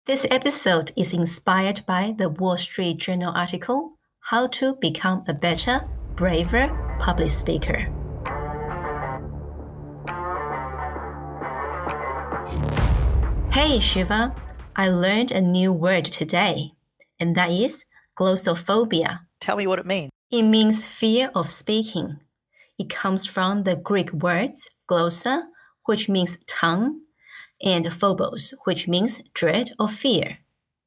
This episode is inspired by the Wall Street Journal article, How to Become a Better, Braver Public Speaker. Hey Shiva, I learned a new word today, and that is glossophobia. Tell me what it means. It means fear of speaking. It comes from the Greek words glossa, which means tongue, and phobos, which means dread or fear.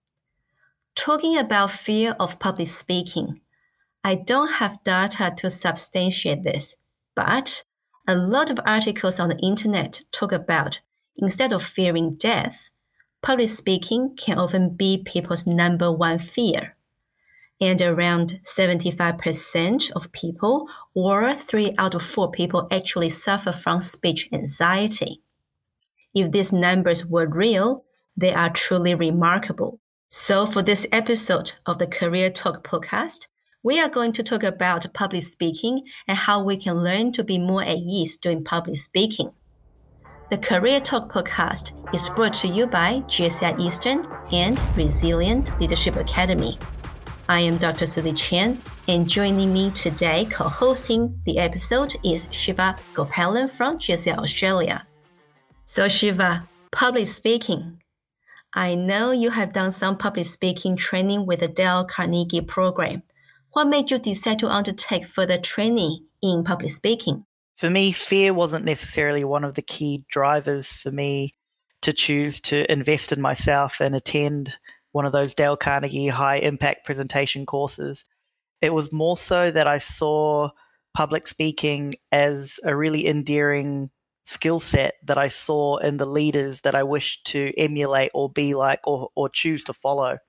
Talking about fear of public speaking, I don't have data to substantiate this, but a lot of articles on the internet talk about instead of fearing death, public speaking can often be people's number one fear. And around 75% of people, or 3 out of 4 people, actually suffer from speech anxiety. If these numbers were real, they are truly remarkable. So for this episode of the Career Talk podcast, we are going to talk about public speaking and how we can learn to be more at ease doing public speaking. The Career Talk podcast is brought to you by GSI Eastern and Resilient Leadership Academy. I am Dr. Suzy Chen, and joining me today co-hosting the episode is Shiva Gopalan from GSI Australia. So Shiva, public speaking. I know you have done some public speaking training with the Dale Carnegie program. What made you decide to undertake further training in public speaking? For me, fear wasn't necessarily one of the key drivers for me to choose to invest in myself and attend one of those Dale Carnegie high impact presentation courses. It was more so that I saw public speaking as a really endearing skill set that I saw in the leaders that I wished to emulate or be like or choose to follow.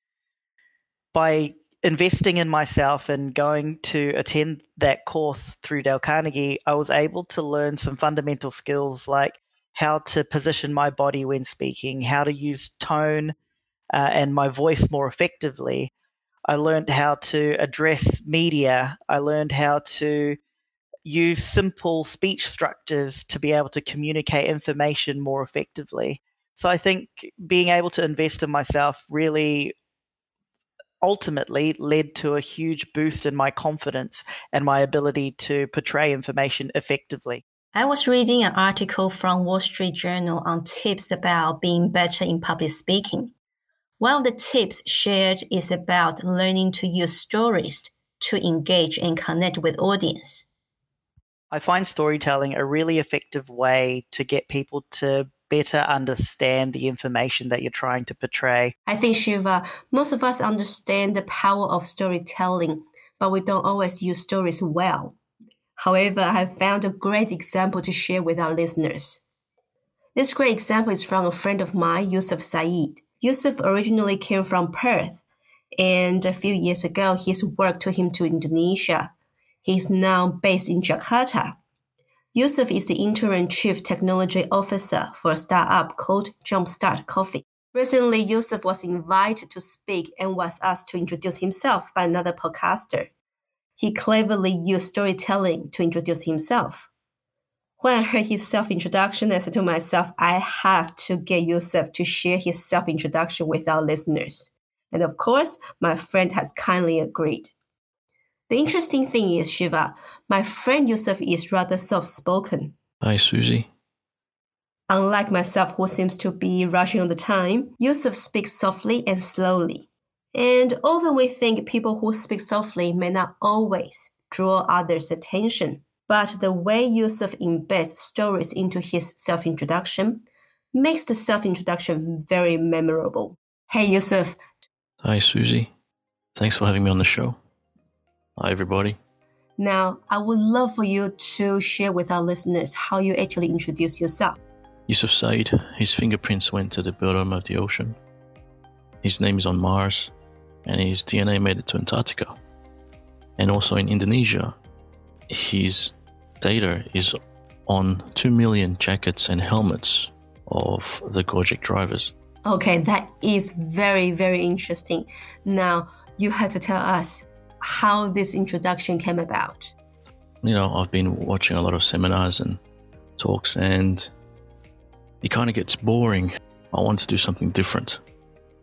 By investing in myself and going to attend that course through Dale Carnegie, I was able to learn some fundamental skills like how to position my body when speaking, how to use tone and my voice more effectively. I learned how to address media. I learned how to use simple speech structures to be able to communicate information more effectively. So I think being able to invest in myself really ultimately led to a huge boost in my confidence and my ability to portray information effectively. I was reading an article from Wall Street Journal on tips about being better in public speaking. One of the tips shared is about learning to use stories to engage and connect with audience. I find storytelling a really effective way to get people to better understand the information that you're trying to portray. I think, Shiva, most of us understand the power of storytelling, but we don't always use stories well. However, I have found a great example to share with our listeners. This great example is from a friend of mine, Yusuf Saeed. Yusuf originally came from Perth, and a few years ago, his work took him to Indonesia. He is now based in Jakarta. Yusuf is the interim chief technology officer for a startup called Jumpstart Coffee. Recently, Yusuf was invited to speak and was asked to introduce himself by another podcaster. He cleverly used storytelling to introduce himself. When I heard his self-introduction, I said to myself, I have to get Yusuf to share his self-introduction with our listeners. And of course, my friend has kindly agreed. The interesting thing is, Shiva, my friend Yusuf is rather soft-spoken. Hi, Suzy. Unlike myself, who seems to be rushing all the time, Yusuf speaks softly and slowly. And often we think people who speak softly may not always draw others' attention. But the way Yusuf embeds stories into his self-introduction makes the self-introduction very memorable. Hey, Yusuf. Hi, Suzy. Thanks for having me on the show. Hi, everybody. Now, I would love for you to share with our listeners how you actually introduce yourself. Yusuf Saeed, his fingerprints went to the bottom of the ocean. His name is on Mars, and his DNA made it to Antarctica. And also in Indonesia, his data is on 2 million jackets and helmets of the Gojek drivers. Okay, that is very, very interesting. Now, you have to tell us how this introduction came about. I've been watching a lot of seminars and talks, and it kind of gets boring. I want to do something different.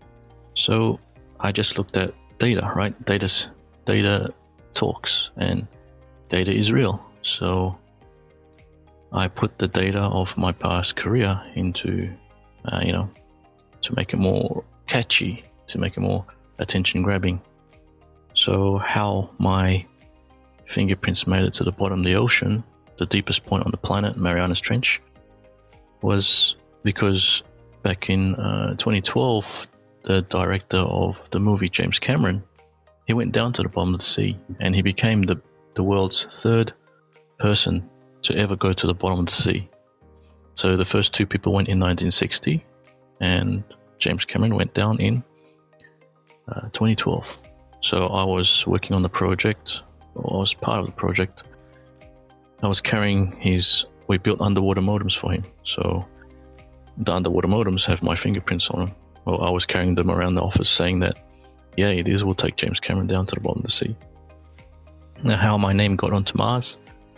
So I just looked at data, right? Data talks, and data is real. So I put the data of my past career into, to make it more catchy, to make it more attention grabbing. So how my fingerprints made it to the bottom of the ocean, the deepest point on the planet, Marianas Trench, was because back in 2012, the director of the movie, James Cameron, he went down to the bottom of the sea, and he became the world's third person to ever go to the bottom of the sea. So the first two people went in 1960, and James Cameron went down in 2012. So I was working on the project, or I was part of the project. I was carrying we built underwater modems for him. So the underwater modems have my fingerprints on them. Well, I was carrying them around the office saying that, yeah, it is, we'll take James Cameron down to the bottom of the sea. Now, how my name got onto Mars?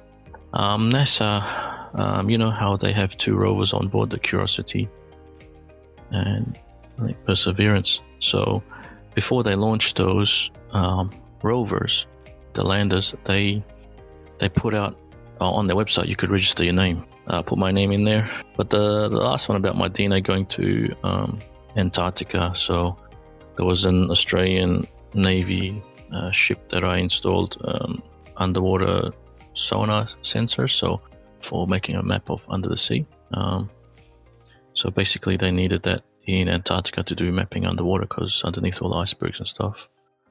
NASA, you know how they have two rovers on board, the Curiosity and Perseverance. So before they launched those rovers, the landers, they put out on their website, you could register your name. Put my name in there. But the last one about my DNA going to Antarctica. So there was an Australian Navy ship that I installed underwater sonar sensor, so for making a map of under the sea. So basically they needed that in Antarctica to do mapping underwater because underneath all the icebergs and stuff.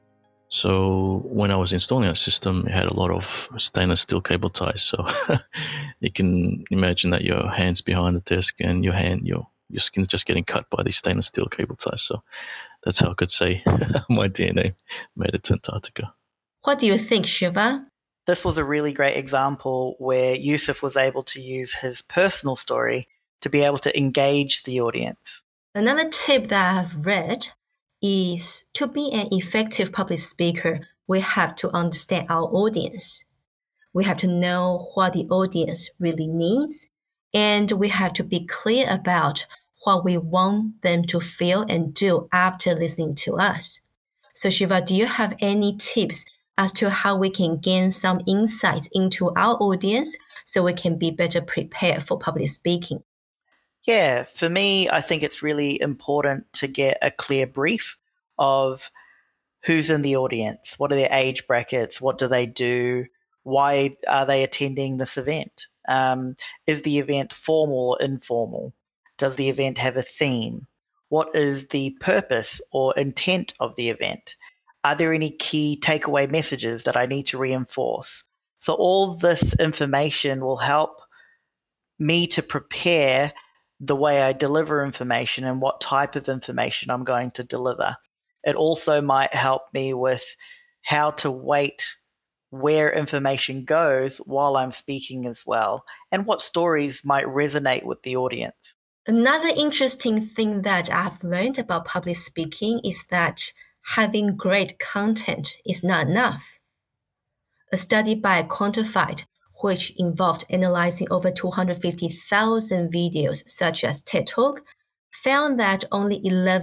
So when I was installing that system, it had a lot of stainless steel cable ties. So you can imagine that your hand's behind the desk and your skin's just getting cut by these stainless steel cable ties. So that's how I could say my DNA made it to Antarctica. What do you think, Shiva? This was a really great example where Yusuf was able to use his personal story to be able to engage the audience. Another tip that I've read is to be an effective public speaker, we have to understand our audience. We have to know what the audience really needs, and we have to be clear about what we want them to feel and do after listening to us. So Shiva, do you have any tips as to how we can gain some insights into our audience so we can be better prepared for public speaking? Yeah, for me, I think it's really important to get a clear brief of who's in the audience, what are their age brackets, what do they do, why are they attending this event? Is the event formal or informal? Does the event have a theme? What is the purpose or intent of the event? Are there any key takeaway messages that I need to reinforce? So all this information will help me to prepare the way I deliver information and what type of information I'm going to deliver. It also might help me with how to weight where information goes while I'm speaking as well, and what stories might resonate with the audience. Another interesting thing that I've learned about public speaking is that having great content is not enough. A study by Quantified, which involved analyzing over 250,000 videos such as TED Talk, found that only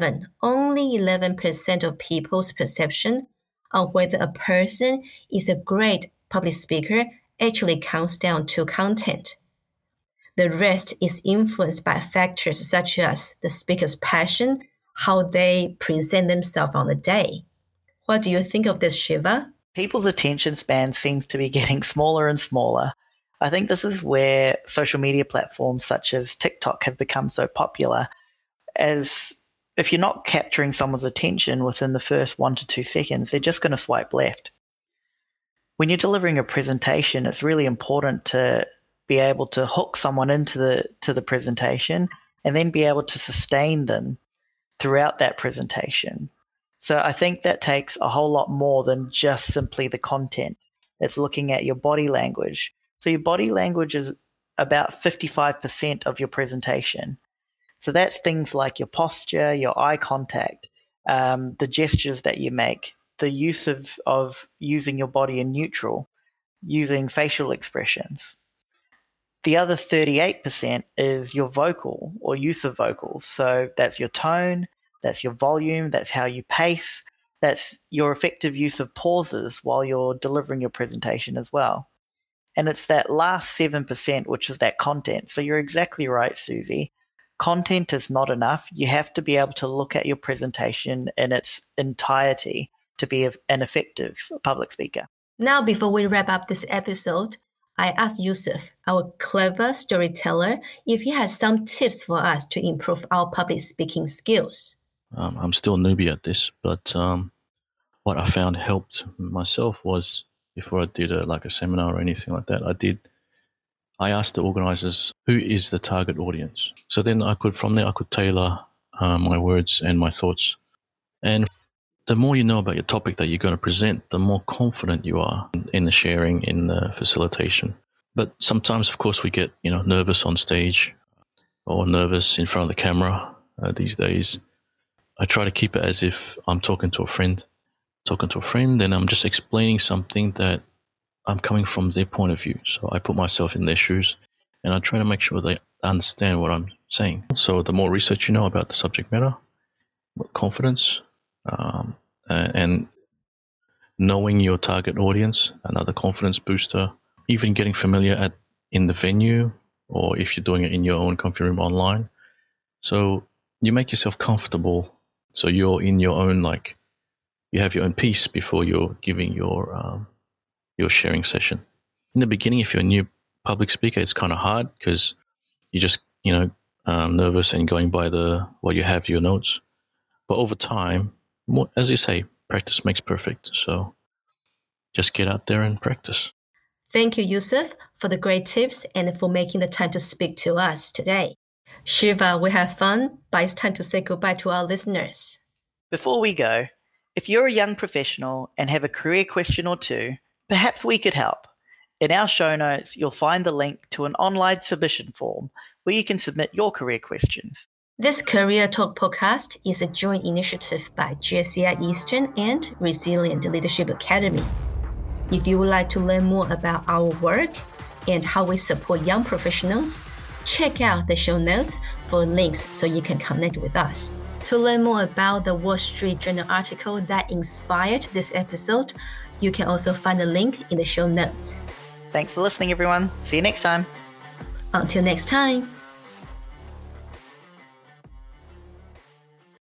11% of people's perception on whether a person is a great public speaker actually comes down to content. The rest is influenced by factors such as the speaker's passion, how they present themselves on the day. What do you think of this, Shiva? People's attention span seems to be getting smaller and smaller. I think this is where social media platforms such as TikTok have become so popular, as if you're not capturing someone's attention within the first 1 to 2 seconds, they're just going to swipe left. When you're delivering a presentation, it's really important to be able to hook someone into the presentation and then be able to sustain them throughout that presentation. So I think that takes a whole lot more than just simply the content. It's looking at your body language. So your body language is about 55% of your presentation. So that's things like your posture, your eye contact, the gestures that you make, the use of using your body in neutral, using facial expressions. The other 38% is your vocal or use of vocals. So that's your tone, that's your volume, that's how you pace, that's your effective use of pauses while you're delivering your presentation as well. And it's that last 7%, which is that content. So you're exactly right, Susie. Content is not enough. You have to be able to look at your presentation in its entirety to be an effective public speaker. Now, before we wrap up this episode, I asked Yusuf, our clever storyteller, if he has some tips for us to improve our public speaking skills. I'm still a newbie at this, but what I found helped myself was, before I did a seminar or anything like that, I asked the organizers, who is the target audience? So then from there I could tailor my words and my thoughts. And the more you know about your topic that you're going to present, the more confident you are in the sharing, in the facilitation. But sometimes, of course, we get nervous on stage or nervous in front of the camera these days. I try to keep it as if I'm talking to a friend, and I'm just explaining something that I'm coming from their point of view. So I put myself in their shoes, and I try to make sure they understand what I'm saying. So the more research you know about the subject matter, confidence, and knowing your target audience, another confidence booster. Even getting familiar in the venue, or if you're doing it in your own comfy room online. So you make yourself comfortable. So you're in your own, you have your own peace before you're giving your sharing session. In the beginning, if you're a new public speaker, it's kind of hard because you're just nervous and going by you have your notes. But over time, as you say, practice makes perfect. So just get out there and practice. Thank you, Yusuf, for the great tips and for making the time to speak to us today. Shiva, we have fun, but it's time to say goodbye to our listeners. Before we go, if you're a young professional and have a career question or two, perhaps we could help. In our show notes, you'll find the link to an online submission form where you can submit your career questions. This Career Talk podcast is a joint initiative by JCI Eastern and Resilient Leadership Academy. If you would like to learn more about our work and how we support young professionals, check out the show notes for links so you can connect with us. To learn more about the Wall Street Journal article that inspired this episode, you can also find the link in the show notes. Thanks for listening, everyone. See you next time. Until next time.